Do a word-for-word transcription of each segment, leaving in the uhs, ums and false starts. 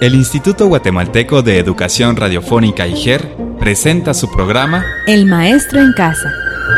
El Instituto Guatemalteco de Educación Radiofónica I G E R presenta su programa El Maestro en Casa.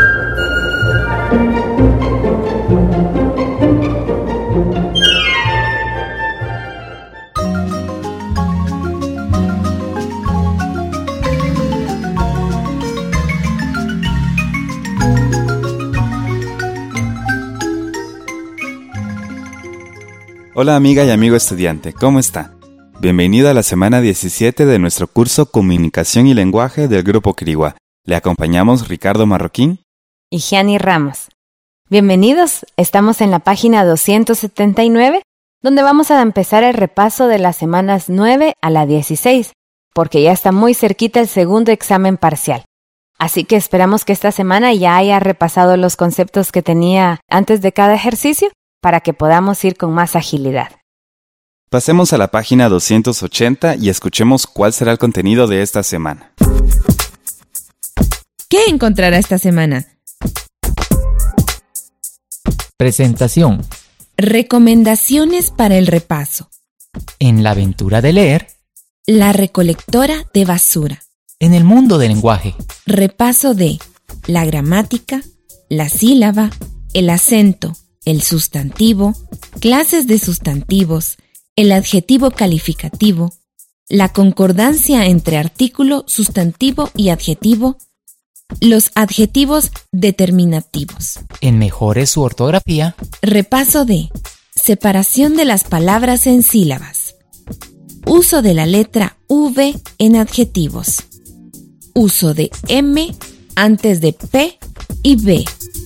Hola amiga y amigo estudiante, ¿cómo está? Bienvenido a la semana diecisiete de nuestro curso Comunicación y Lenguaje del Grupo Quiriguá. Le acompañamos Ricardo Marroquín y Gianni Ramos. Bienvenidos, estamos en la página doscientos setenta y nueve, donde vamos a empezar el repaso de las semanas nueve a la dieciséis, porque ya está muy cerquita el segundo examen parcial. Así que esperamos que esta semana ya haya repasado los conceptos que tenía antes de cada ejercicio, para que podamos ir con más agilidad. Pasemos a la página doscientos ochenta y escuchemos cuál será el contenido de esta semana. ¿Qué encontrará esta semana? Presentación. Recomendaciones para el repaso. En la aventura de leer. La recolectora de basura. En el mundo del lenguaje. Repaso de la gramática, la sílaba, el acento, el sustantivo, clases de sustantivos, el adjetivo calificativo, la concordancia entre artículo, sustantivo y adjetivo, los adjetivos determinativos. En mejore su ortografía. Repaso de separación de las palabras en sílabas, uso de la letra V en adjetivos, uso de M antes de P y B.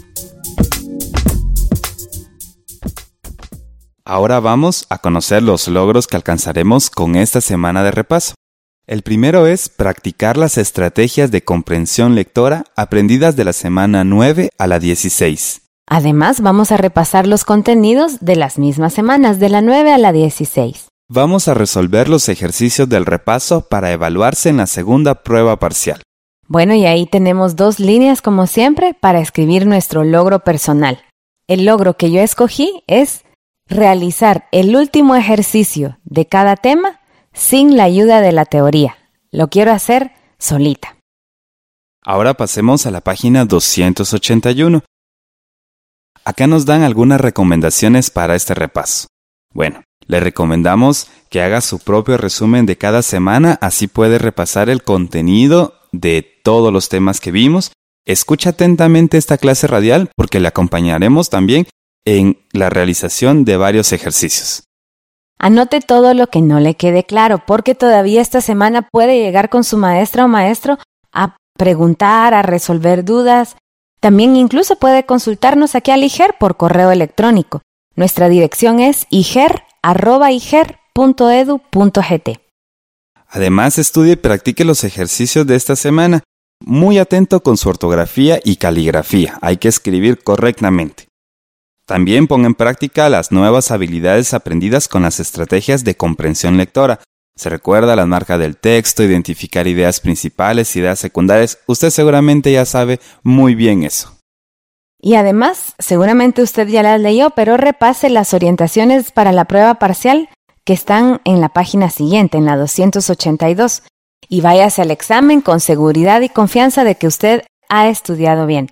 Ahora vamos a conocer los logros que alcanzaremos con esta semana de repaso. El primero es practicar las estrategias de comprensión lectora aprendidas de la semana nueve a la dieciséis. Además, vamos a repasar los contenidos de las mismas semanas, de la nueve a la dieciséis. Vamos a resolver los ejercicios del repaso para evaluarse en la segunda prueba parcial. Bueno, y ahí tenemos dos líneas, como siempre, para escribir nuestro logro personal. El logro que yo escogí es realizar el último ejercicio de cada tema sin la ayuda de la teoría. Lo quiero hacer solita. Ahora pasemos a la página doscientos ochenta y uno. Acá nos dan algunas recomendaciones para este repaso. Bueno, le recomendamos que haga su propio resumen de cada semana, así puede repasar el contenido de todos los temas que vimos. Escucha atentamente esta clase radial porque le acompañaremos también en la realización de varios ejercicios. Anote todo lo que no le quede claro, porque todavía esta semana puede llegar con su maestra o maestro a preguntar, a resolver dudas. También incluso puede consultarnos aquí al I G E R por correo electrónico. Nuestra dirección es iger arroba iger punto edu punto gt. Además, estudie y practique los ejercicios de esta semana. Muy atento con su ortografía y caligrafía. Hay que escribir correctamente. También ponga en práctica las nuevas habilidades aprendidas con las estrategias de comprensión lectora. Se recuerda la marca del texto, identificar ideas principales, ideas secundarias. Usted seguramente ya sabe muy bien eso. Y además, seguramente usted ya las leyó, pero repase las orientaciones para la prueba parcial que están en la página siguiente, en la doscientos ochenta y dos. Y váyase al examen con seguridad y confianza de que usted ha estudiado bien.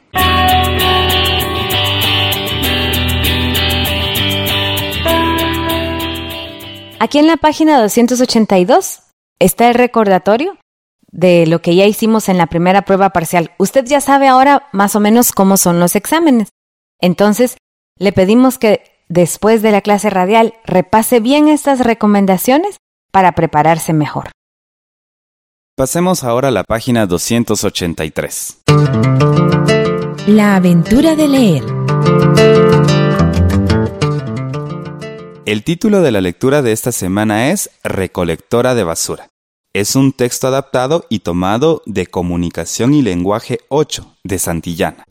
Aquí en la página doscientos ochenta y dos está el recordatorio de lo que ya hicimos en la primera prueba parcial. Usted ya sabe ahora más o menos cómo son los exámenes. Entonces, le pedimos que después de la clase radial repase bien estas recomendaciones para prepararse mejor. Pasemos ahora a la página doscientos ochenta y tres. La aventura de leer. El título de la lectura de esta semana es Recolectora de basura. Es un texto adaptado y tomado de Comunicación y Lenguaje ocho de Santillana.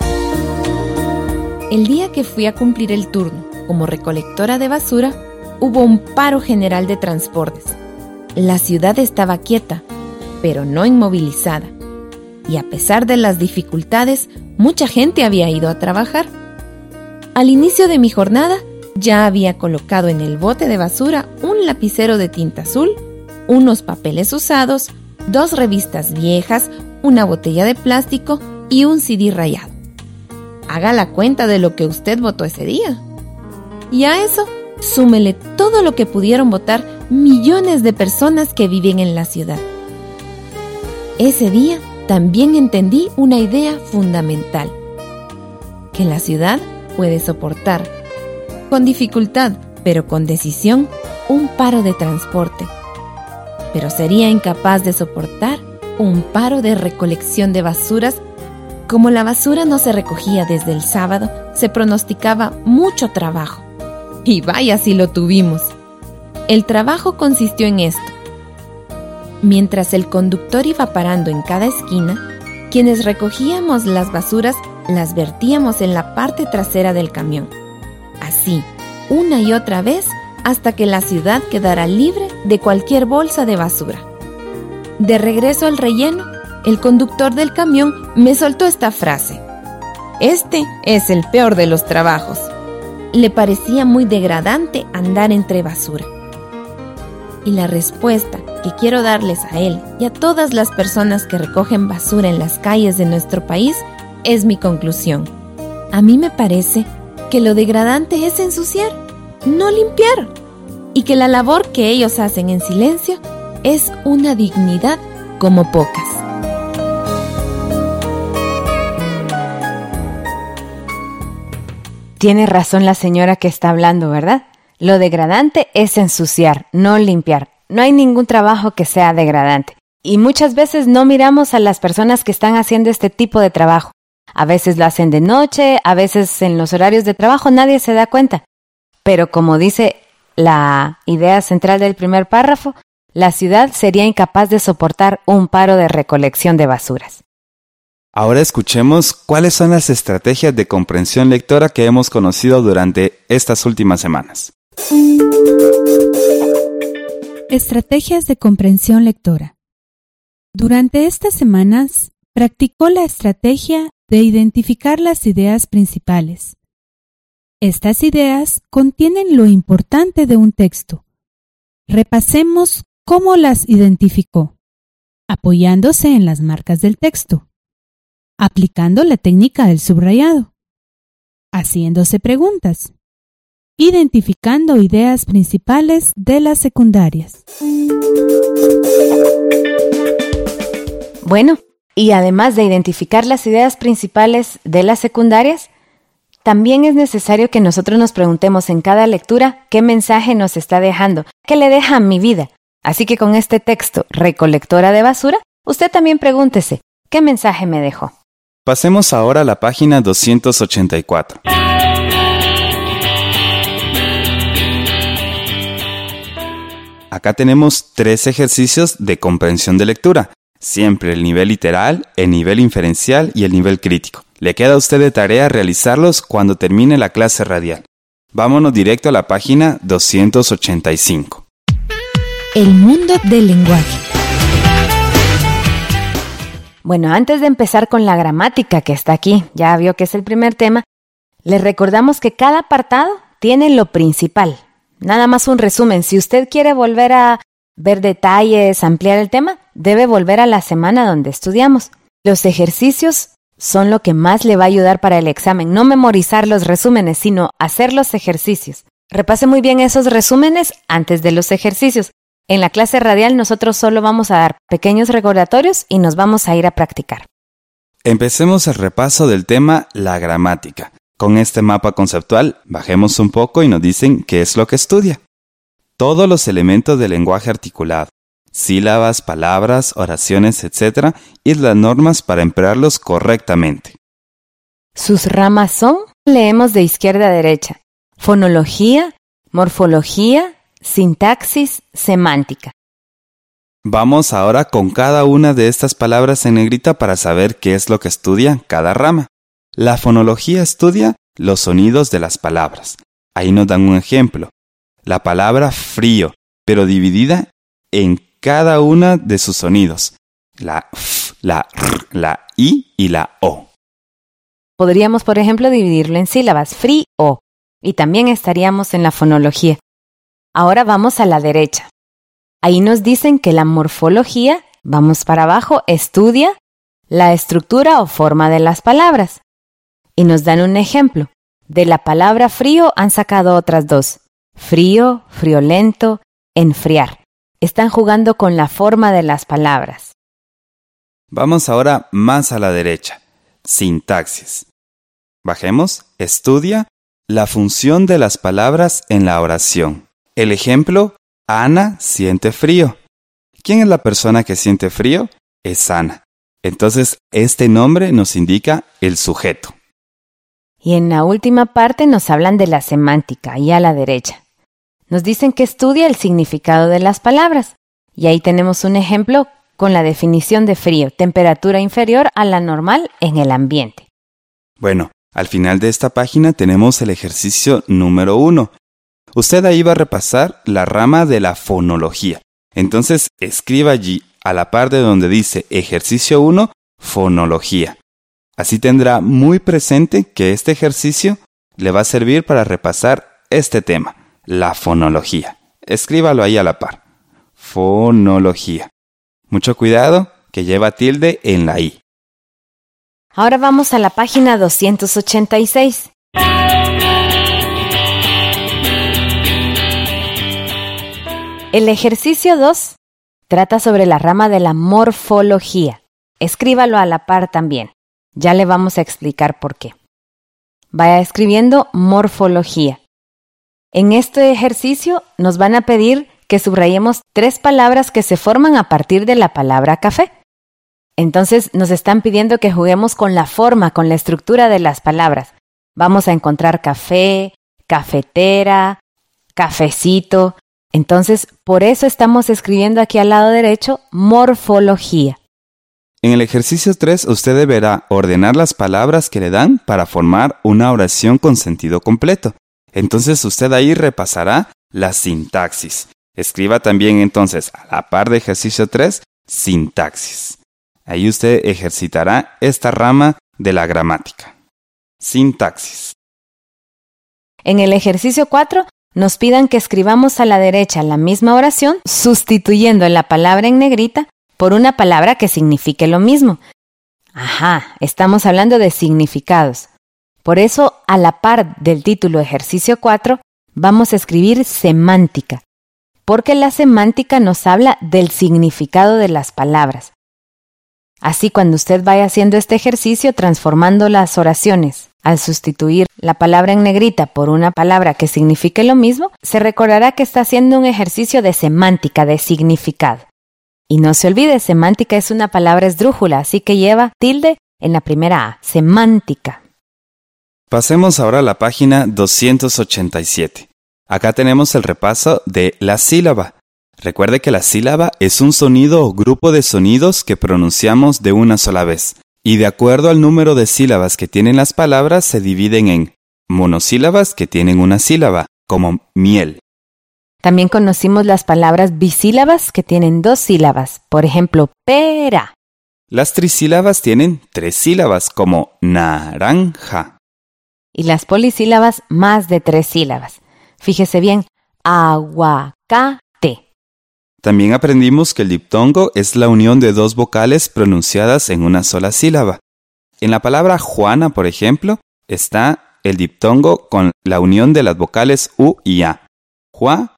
El día que fui a cumplir el turno como recolectora de basura, hubo un paro general de transportes. La ciudad estaba quieta, pero no inmovilizada. Y a pesar de las dificultades, mucha gente había ido a trabajar. Al inicio de mi jornada, ya había colocado en el bote de basura un lapicero de tinta azul unos papeles usados, dos revistas viejas, una botella de plástico y un C D rayado. Haga la cuenta de lo que usted votó ese día. Y a eso, súmele todo lo que pudieron votar millones de personas que viven en la ciudad. Ese día también entendí una idea fundamental, que la ciudad puede soportar, con dificultad, pero con decisión, un paro de transporte, pero sería incapaz de soportar un paro de recolección de basuras. Como la basura no se recogía desde el sábado, se pronosticaba mucho trabajo. Y vaya si lo tuvimos. El trabajo consistió en esto. Mientras el conductor iba parando en cada esquina, quienes recogíamos las basuras las vertíamos en la parte trasera del camión. Así, una y otra vez, hasta que la ciudad quedara libre de cualquier bolsa de basura. De regreso al relleno, el conductor del camión me soltó esta frase: este es el peor de los trabajos. Le parecía muy degradante andar entre basura. Y la respuesta que quiero darles a él y a todas las personas que recogen basura en las calles de nuestro país es mi conclusión. A mí me parece que lo degradante es ensuciar, no limpiar, y que la labor que ellos hacen en silencio es una dignidad como pocas. Tiene razón la señora que está hablando, ¿verdad? Lo degradante es ensuciar, no limpiar. No hay ningún trabajo que sea degradante. Y muchas veces no miramos a las personas que están haciendo este tipo de trabajo. A veces lo hacen de noche, a veces en los horarios de trabajo, nadie se da cuenta. Pero como dice la idea central del primer párrafo, la ciudad sería incapaz de soportar un paro de recolección de basuras. Ahora escuchemos cuáles son las estrategias de comprensión lectora que hemos conocido durante estas últimas semanas. Estrategias de comprensión lectora. Durante estas semanas, practicó la estrategia de identificar las ideas principales. Estas ideas contienen lo importante de un texto. Repasemos cómo las identificó, apoyándose en las marcas del texto, aplicando la técnica del subrayado, haciéndose preguntas, identificando ideas principales de las secundarias. Bueno, y además de identificar las ideas principales de las secundarias, también es necesario que nosotros nos preguntemos en cada lectura qué mensaje nos está dejando, qué le deja a mi vida. Así que con este texto, Recolectora de Basura, usted también pregúntese, ¿qué mensaje me dejó? Pasemos ahora a la página doscientos ochenta y cuatro. Acá tenemos tres ejercicios de comprensión de lectura. Siempre el nivel literal, el nivel inferencial y el nivel crítico. Le queda a usted de tarea realizarlos cuando termine la clase radial. Vámonos directo a la página doscientos ochenta y cinco. El mundo del lenguaje. Bueno, antes de empezar con la gramática que está aquí, ya vio que es el primer tema, les recordamos que cada apartado tiene lo principal. Nada más un resumen. Si usted quiere volver a ver detalles, ampliar el tema, debe volver a la semana donde estudiamos. Los ejercicios son lo que más le va a ayudar para el examen. No memorizar los resúmenes, sino hacer los ejercicios. Repase muy bien esos resúmenes antes de los ejercicios. En la clase radial nosotros solo vamos a dar pequeños recordatorios y nos vamos a ir a practicar. Empecemos el repaso del tema la gramática. Con este mapa conceptual, bajemos un poco y nos dicen qué es lo que estudia. Todos los elementos del lenguaje articulado, sílabas, palabras, oraciones, etcétera, y las normas para emplearlos correctamente. Sus ramas son, leemos de izquierda a derecha, fonología, morfología, sintaxis, semántica. Vamos ahora con cada una de estas palabras en negrita para saber qué es lo que estudia cada rama. La fonología estudia los sonidos de las palabras. Ahí nos dan un ejemplo. La palabra frío, pero dividida en cada una de sus sonidos. La f, la r, la i y la o. Podríamos, por ejemplo, dividirlo en sílabas, frío, y también estaríamos en la fonología. Ahora vamos a la derecha. Ahí nos dicen que la morfología, vamos para abajo, estudia la estructura o forma de las palabras. Y nos dan un ejemplo. De la palabra frío han sacado otras dos. Frío, friolento, enfriar. Están jugando con la forma de las palabras. Vamos ahora más a la derecha. Sintaxis. Bajemos. Estudia la función de las palabras en la oración. El ejemplo, Ana siente frío. ¿Quién es la persona que siente frío? Es Ana. Entonces, este nombre nos indica el sujeto. Y en la última parte nos hablan de la semántica, ahí a la derecha. Nos dicen que estudia el significado de las palabras. Y ahí tenemos un ejemplo con la definición de frío, temperatura inferior a la normal en el ambiente. Bueno, al final de esta página tenemos el ejercicio número uno. Usted ahí va a repasar la rama de la fonología. Entonces, escriba allí, a la par de donde dice ejercicio uno, fonología. Así tendrá muy presente que este ejercicio le va a servir para repasar este tema, la fonología. Escríbalo ahí a la par. Fonología. Mucho cuidado, que lleva tilde en la I. Ahora vamos a la página doscientos ochenta y seis. El ejercicio dos trata sobre la rama de la morfología. Escríbalo a la par también. Ya le vamos a explicar por qué. Vaya escribiendo morfología. En este ejercicio nos van a pedir que subrayemos tres palabras que se forman a partir de la palabra café. Entonces nos están pidiendo que juguemos con la forma, con la estructura de las palabras. Vamos a encontrar café, cafetera, cafecito. Entonces, por eso estamos escribiendo aquí al lado derecho morfología. En el ejercicio tres, usted deberá ordenar las palabras que le dan para formar una oración con sentido completo. Entonces, usted ahí repasará la sintaxis. Escriba también entonces, a la par de ejercicio tres, sintaxis. Ahí usted ejercitará esta rama de la gramática. Sintaxis. En el ejercicio cuatro, nos pidan que escribamos a la derecha la misma oración, sustituyendo la palabra en negrita por una palabra que signifique lo mismo. Ajá, estamos hablando de significados. Por eso, a la par del título ejercicio cuatro, vamos a escribir semántica, porque la semántica nos habla del significado de las palabras. Así, cuando usted vaya haciendo este ejercicio, transformando las oraciones, al sustituir la palabra en negrita por una palabra que signifique lo mismo, se recordará que está haciendo un ejercicio de semántica, de significado. Y no se olvide, semántica es una palabra esdrújula, así que lleva tilde en la primera A, semántica. Pasemos ahora a la página doscientos ochenta y siete. Acá tenemos el repaso de la sílaba. Recuerde que la sílaba es un sonido o grupo de sonidos que pronunciamos de una sola vez. Y de acuerdo al número de sílabas que tienen las palabras, se dividen en monosílabas que tienen una sílaba, como miel. También conocimos las palabras bisílabas que tienen dos sílabas, por ejemplo, pera. Las trisílabas tienen tres sílabas, como naranja. Y las polisílabas más de tres sílabas. Fíjese bien, aguacate. También aprendimos que el diptongo es la unión de dos vocales pronunciadas en una sola sílaba. En la palabra Juana, por ejemplo, está el diptongo con la unión de las vocales U y A. Juana.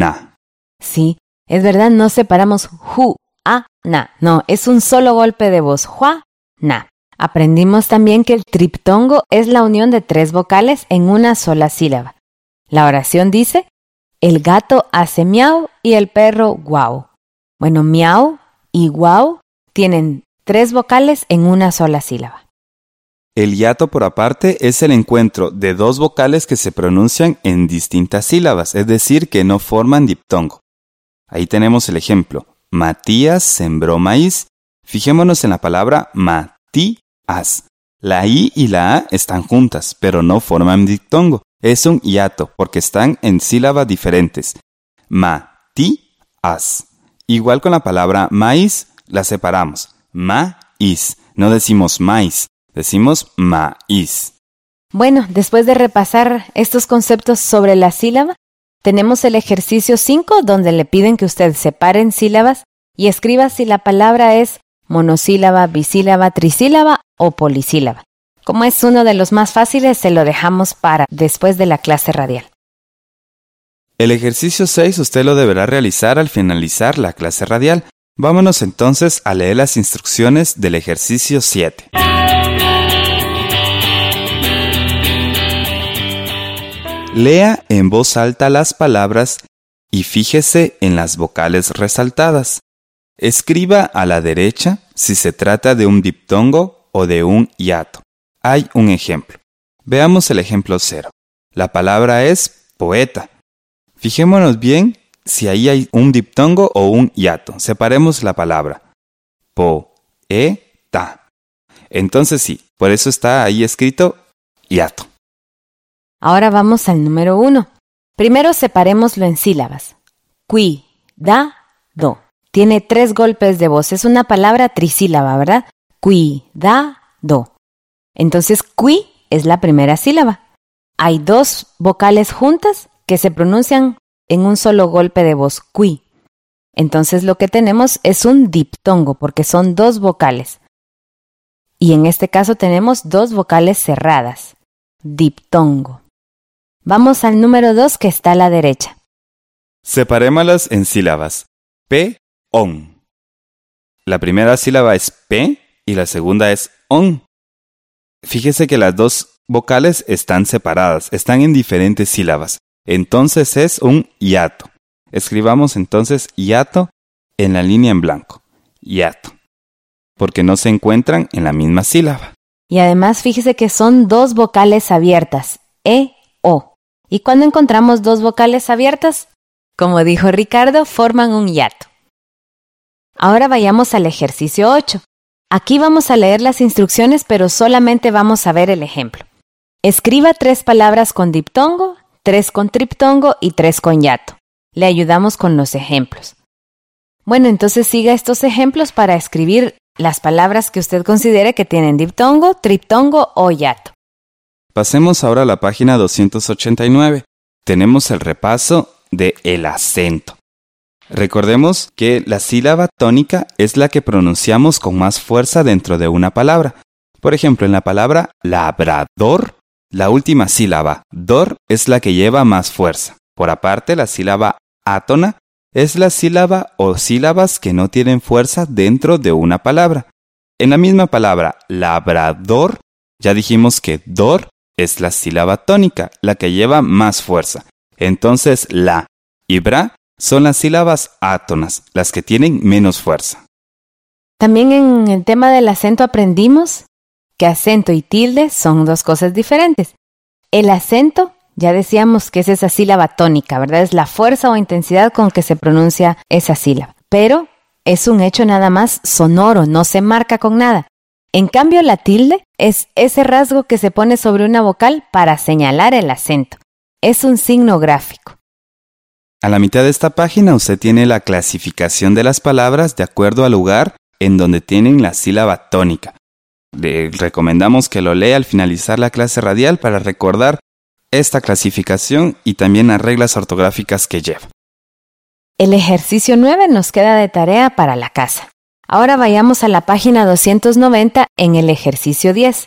Sí, es verdad, no separamos ju, a, na. No, es un solo golpe de voz. Juana. Aprendimos también que el triptongo es la unión de tres vocales en una sola sílaba. La oración dice: el gato hace miau y el perro guau. Bueno, miau y guau tienen tres vocales en una sola sílaba. El hiato, por aparte, es el encuentro de dos vocales que se pronuncian en distintas sílabas, es decir, que no forman diptongo. Ahí tenemos el ejemplo. Matías sembró maíz. Fijémonos en la palabra matías. La I y la A están juntas, pero no forman diptongo. Es un hiato porque están en sílabas diferentes. Matías. Igual con la palabra maíz, la separamos. Maíz. No decimos maíz, decimos maíz. Bueno, después de repasar estos conceptos sobre la sílaba, Tenemos el ejercicio cinco, donde le piden que usted separe en sílabas y escriba si la palabra es monosílaba, bisílaba, trisílaba o polisílaba. Como es uno de los más fáciles, se lo dejamos para después de la clase radial. El ejercicio seis usted lo deberá realizar al finalizar la clase radial. Vámonos entonces a leer las instrucciones del ejercicio siete. Lea en voz alta las palabras y fíjese en las vocales resaltadas. Escriba a la derecha si se trata de un diptongo o de un hiato. Hay un ejemplo. Veamos el ejemplo cero. La palabra es poeta. Fijémonos bien si ahí hay un diptongo o un hiato. Separemos la palabra. Po-e-ta. Entonces sí, por eso está ahí escrito hiato. Ahora vamos al número uno. Primero separémoslo en sílabas. Cui, da, do. Tiene tres golpes de voz. Es una palabra trisílaba, ¿verdad? Cui, da, do. Entonces, cui es la primera sílaba. Hay dos vocales juntas que se pronuncian en un solo golpe de voz, cui. Entonces lo que tenemos es un diptongo porque son dos vocales. Y en este caso tenemos dos vocales cerradas, diptongo. Vamos al número dos que está a la derecha. Separémoslas en sílabas. P, on. La primera sílaba es P y la segunda es on. Fíjese que las dos vocales están separadas, están en diferentes sílabas. Entonces es un hiato. Escribamos entonces hiato en la línea en blanco. Hiato. Porque no se encuentran en la misma sílaba. Y además fíjese que son dos vocales abiertas. E, o. ¿Y cuando encontramos dos vocales abiertas? Como dijo Ricardo, forman un hiato. Ahora vayamos al ejercicio ocho. Aquí vamos a leer las instrucciones, pero solamente vamos a ver el ejemplo. Escriba tres palabras con diptongo, tres con triptongo y tres con hiato. Le ayudamos con los ejemplos. Bueno, entonces siga estos ejemplos para escribir las palabras que usted considere que tienen diptongo, triptongo o hiato. Pasemos ahora a la página doscientos ochenta y nueve. Tenemos el repaso de el acento. Recordemos que la sílaba tónica es la que pronunciamos con más fuerza dentro de una palabra. Por ejemplo, en la palabra labrador, la última sílaba, dor, es la que lleva más fuerza. Por aparte, la sílaba átona es la sílaba o sílabas que no tienen fuerza dentro de una palabra. En la misma palabra, labrador, ya dijimos que dor es la sílaba tónica, la que lleva más fuerza. Entonces, la y bra son las sílabas átonas, las que tienen menos fuerza. También en el tema del acento aprendimos que acento y tilde son dos cosas diferentes. El acento, ya decíamos que es esa sílaba tónica, ¿verdad? Es la fuerza o intensidad con que se pronuncia esa sílaba. Pero es un hecho nada más sonoro, no se marca con nada. En cambio, la tilde es ese rasgo que se pone sobre una vocal para señalar el acento. Es un signo gráfico. A la mitad de esta página usted tiene la clasificación de las palabras de acuerdo al lugar en donde tienen la sílaba tónica. Le recomendamos que lo lea al finalizar la clase radial para recordar esta clasificación y también las reglas ortográficas que lleva. El ejercicio nueve nos queda de tarea para la casa. Ahora vayamos a la página doscientos noventa en el ejercicio diez.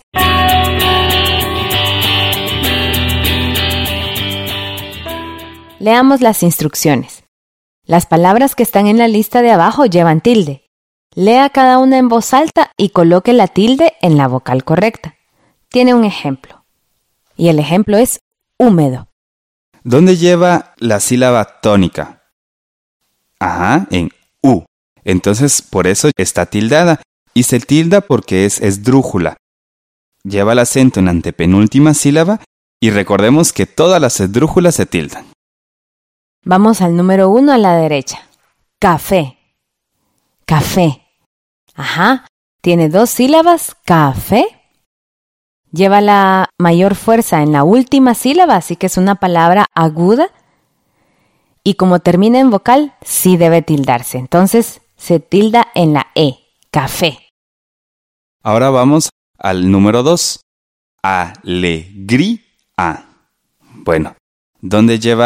Leamos las instrucciones. Las palabras que están en la lista de abajo llevan tilde. Lea cada una en voz alta y coloque la tilde en la vocal correcta. Tiene un ejemplo. Y el ejemplo es húmedo. ¿Dónde lleva la sílaba tónica? Ajá, en U. Entonces, por eso está tildada. Y se tilda porque es esdrújula. Lleva el acento en la antepenúltima sílaba y recordemos que todas las esdrújulas se tildan. Vamos al número uno a la derecha. Café. Café. Ajá, tiene dos sílabas, café. Lleva la mayor fuerza en la última sílaba, así que es una palabra aguda. Y como termina en vocal, sí debe tildarse. Entonces, se tilda en la E, café. Ahora vamos al número dos. Alegría. Bueno, ¿dónde lleva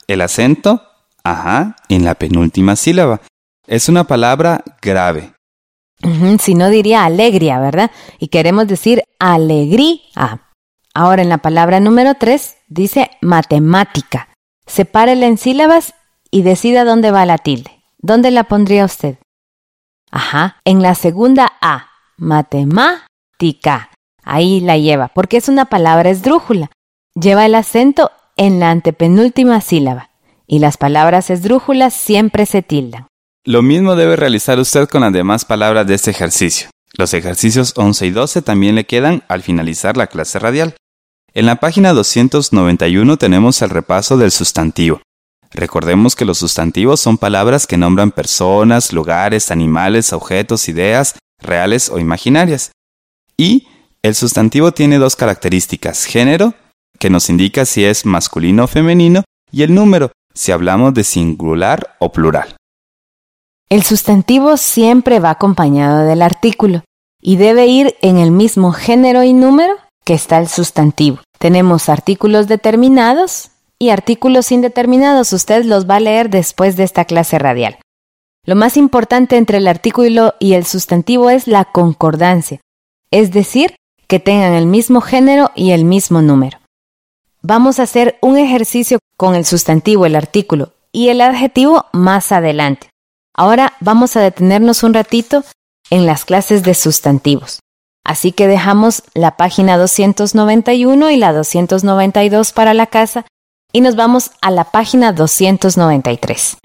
el acento, ajá, en la penúltima sílaba. Es una palabra grave. Uh-huh, si no diría alegría, ¿verdad? Y queremos decir alegría. Ahora en la palabra número tres dice matemática. Sepárela en sílabas y decida dónde va la tilde. ¿Dónde la pondría usted? Ajá, en la segunda A, matemática. Ahí la lleva, porque es una palabra esdrújula. Lleva el acento en la antepenúltima sílaba. Y las palabras esdrújulas siempre se tildan. Lo mismo debe realizar usted con las demás palabras de este ejercicio. Los ejercicios once y doce también le quedan al finalizar la clase radial. En la página doscientos noventa y uno tenemos el repaso del sustantivo. Recordemos que los sustantivos son palabras que nombran personas, lugares, animales, objetos, ideas, reales o imaginarias. Y el sustantivo tiene dos características: género, que nos indica si es masculino o femenino, y el número, si hablamos de singular o plural. El sustantivo siempre va acompañado del artículo y debe ir en el mismo género y número que está el sustantivo. Tenemos artículos determinados y artículos indeterminados. Usted los va a leer después de esta clase radial. Lo más importante entre el artículo y el sustantivo es la concordancia, es decir, que tengan el mismo género y el mismo número. Vamos a hacer un ejercicio con el sustantivo, el artículo y el adjetivo más adelante. Ahora vamos a detenernos un ratito en las clases de sustantivos. Así que dejamos la página doscientos noventa y uno y la doscientos noventa y dos para la casa y nos vamos a la página doscientos noventa y tres.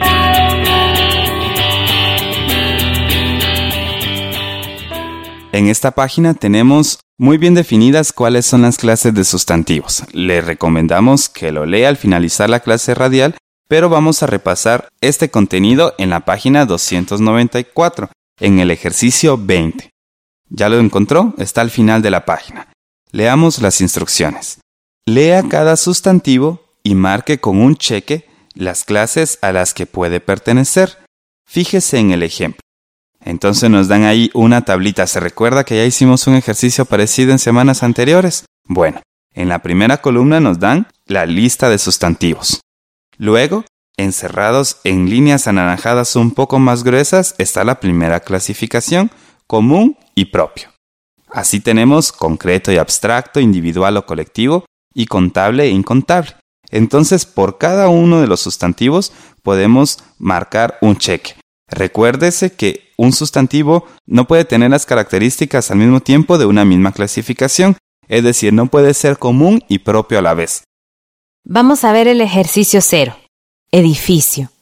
En esta página tenemos muy bien definidas cuáles son las clases de sustantivos. Le recomendamos que lo lea al finalizar la clase radial, pero vamos a repasar este contenido en la página doscientos noventa y cuatro, en el ejercicio veinte. ¿Ya lo encontró? Está al final de la página. Leamos las instrucciones. Lea cada sustantivo y marque con un cheque las clases a las que puede pertenecer. Fíjese en el ejemplo. Entonces nos dan ahí una tablita. ¿Se recuerda que ya hicimos un ejercicio parecido en semanas anteriores? Bueno, en la primera columna nos dan la lista de sustantivos. Luego, encerrados en líneas anaranjadas un poco más gruesas, está la primera clasificación, común y propio. Así tenemos concreto y abstracto, individual o colectivo, y contable e incontable. Entonces, por cada uno de los sustantivos podemos marcar un cheque. Recuérdese que un sustantivo no puede tener las características al mismo tiempo de una misma clasificación, es decir, no puede ser común y propio a la vez. Vamos a ver el ejercicio cero, edificio.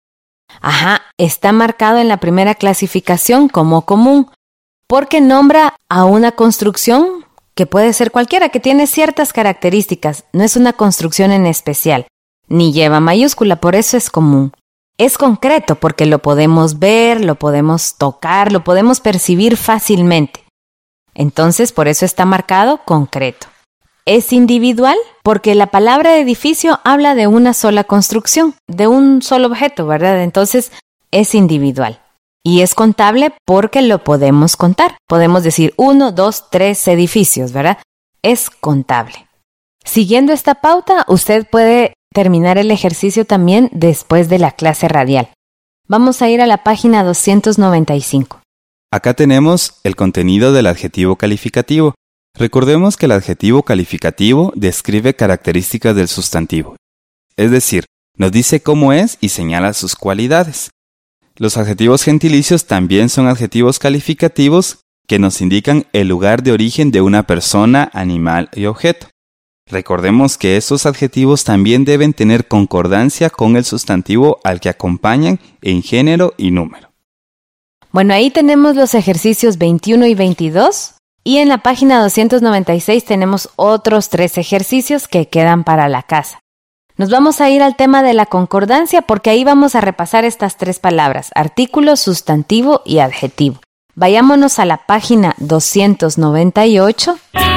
Ajá, está marcado en la primera clasificación como común, porque nombra a una construcción que puede ser cualquiera, que tiene ciertas características, no es una construcción en especial, ni lleva mayúscula, por eso es común. Es concreto porque lo podemos ver, lo podemos tocar, lo podemos percibir fácilmente. Entonces, por eso está marcado concreto. Es individual porque la palabra edificio habla de una sola construcción, de un solo objeto, ¿verdad? Entonces, es individual. Y es contable porque lo podemos contar. Podemos decir uno, dos, tres edificios, ¿verdad? Es contable. Siguiendo esta pauta, usted puede terminar el ejercicio también después de la clase radial. Vamos a ir a la página doscientos noventa y cinco. Acá tenemos el contenido del adjetivo calificativo. Recordemos que el adjetivo calificativo describe características del sustantivo. Es decir, nos dice cómo es y señala sus cualidades. Los adjetivos gentilicios también son adjetivos calificativos que nos indican el lugar de origen de una persona, animal y objeto. Recordemos que estos adjetivos también deben tener concordancia con el sustantivo al que acompañan en género y número. Bueno, ahí tenemos los ejercicios veintiuno y veintidós y en la página doscientos noventa y seis tenemos otros tres ejercicios que quedan para la casa. Nos vamos a ir al tema de la concordancia porque ahí vamos a repasar estas tres palabras, artículo, sustantivo y adjetivo. Vayámonos a la página doscientos noventa y ocho.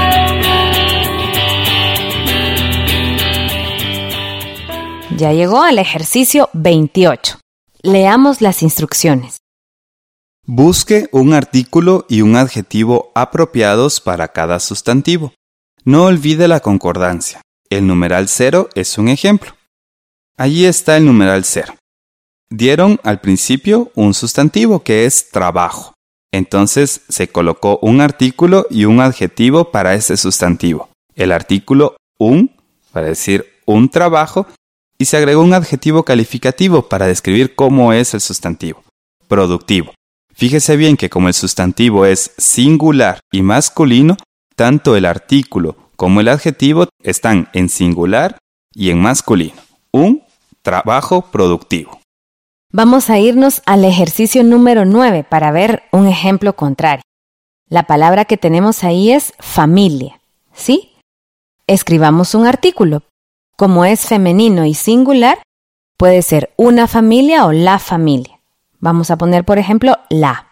Ya llegó al ejercicio veintiocho. Leamos las instrucciones. Busque un artículo y un adjetivo apropiados para cada sustantivo. No olvide la concordancia. El numeral cero es un ejemplo. Allí está el numeral ser. Dieron al principio un sustantivo que es trabajo. Entonces se colocó un artículo y un adjetivo para ese sustantivo. El artículo un, para decir un trabajo, y se agregó un adjetivo calificativo para describir cómo es el sustantivo. Productivo. Fíjese bien que como el sustantivo es singular y masculino, tanto el artículo como el adjetivo están en singular y en masculino. Un trabajo productivo. Vamos a irnos al ejercicio número nueve para ver un ejemplo contrario. La palabra que tenemos ahí es familia, ¿sí? Escribamos un artículo. Como es femenino y singular, puede ser una familia o la familia. Vamos a poner, por ejemplo, la.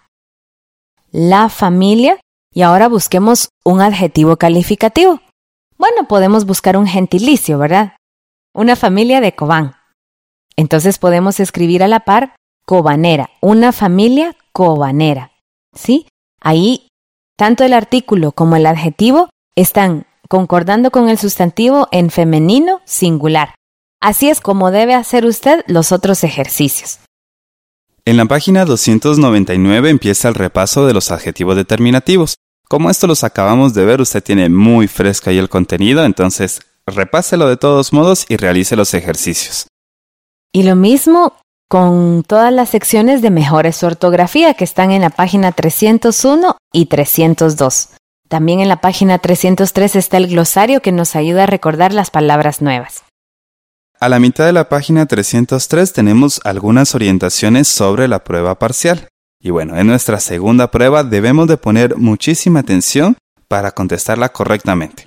La familia, y ahora busquemos un adjetivo calificativo. Bueno, podemos buscar un gentilicio, ¿verdad? Una familia de Cobán. Entonces podemos escribir a la par cobanera, una familia cobanera, ¿sí? Ahí, tanto el artículo como el adjetivo están concordando con el sustantivo en femenino singular. Así es como debe hacer usted los otros ejercicios. En la página doscientos noventa y nueve empieza el repaso de los adjetivos determinativos. Como esto los acabamos de ver, usted tiene muy fresco ahí el contenido, entonces repáselo de todos modos y realice los ejercicios. Y lo mismo con todas las secciones de mejores su ortografía que están en la página trescientos uno y trescientos dos. También en la página trescientos tres está el glosario que nos ayuda a recordar las palabras nuevas. A la mitad de la página trescientos tres tenemos algunas orientaciones sobre la prueba parcial. Y bueno, en nuestra segunda prueba debemos de poner muchísima atención para contestarla correctamente.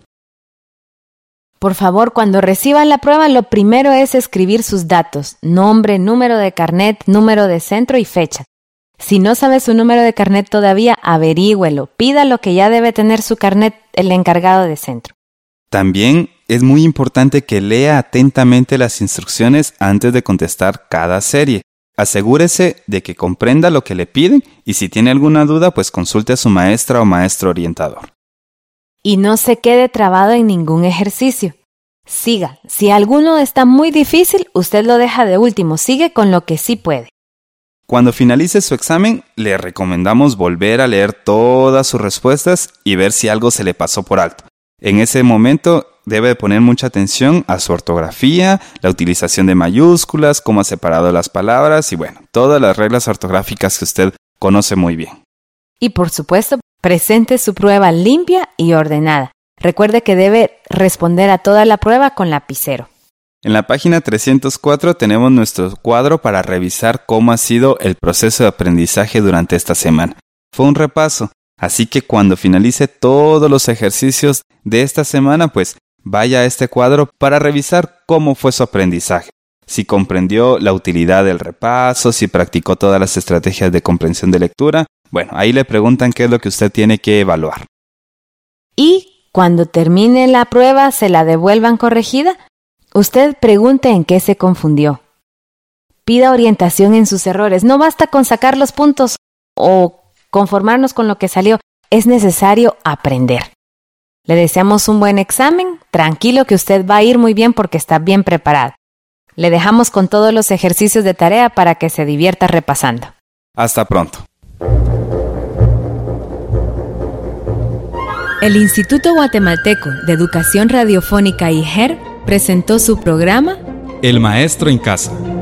Por favor, cuando reciban la prueba, lo primero es escribir sus datos, nombre, número de carnet, número de centro y fecha. Si no sabe su número de carnet todavía, averígüelo, pida lo que ya debe tener su carnet el encargado de centro. También es muy importante que lea atentamente las instrucciones antes de contestar cada serie. Asegúrese de que comprenda lo que le piden y si tiene alguna duda, pues consulte a su maestra o maestro orientador. Y no se quede trabado en ningún ejercicio. Siga. Si alguno está muy difícil, usted lo deja de último. Sigue con lo que sí puede. Cuando finalice su examen, le recomendamos volver a leer todas sus respuestas y ver si algo se le pasó por alto. En ese momento debe poner mucha atención a su ortografía, la utilización de mayúsculas, cómo ha separado las palabras y bueno, todas las reglas ortográficas que usted conoce muy bien. Y por supuesto, presente su prueba limpia y ordenada. Recuerde que debe responder a toda la prueba con lapicero. En la página trescientos cuatro tenemos nuestro cuadro para revisar cómo ha sido el proceso de aprendizaje durante esta semana. Fue un repaso, así que cuando finalice todos los ejercicios de esta semana, pues vaya a este cuadro para revisar cómo fue su aprendizaje. Si comprendió la utilidad del repaso, si practicó todas las estrategias de comprensión de lectura. Bueno, ahí le preguntan qué es lo que usted tiene que evaluar. Y cuando termine la prueba, se la devuelvan corregida, usted pregunte en qué se confundió. Pida orientación en sus errores. No basta con sacar los puntos o conformarnos con lo que salió. Es necesario aprender. Le deseamos un buen examen. Tranquilo que usted va a ir muy bien porque está bien preparado. Le dejamos con todos los ejercicios de tarea para que se divierta repasando. Hasta pronto. El Instituto Guatemalteco de Educación Radiofónica I G E R presentó su programa El Maestro en Casa.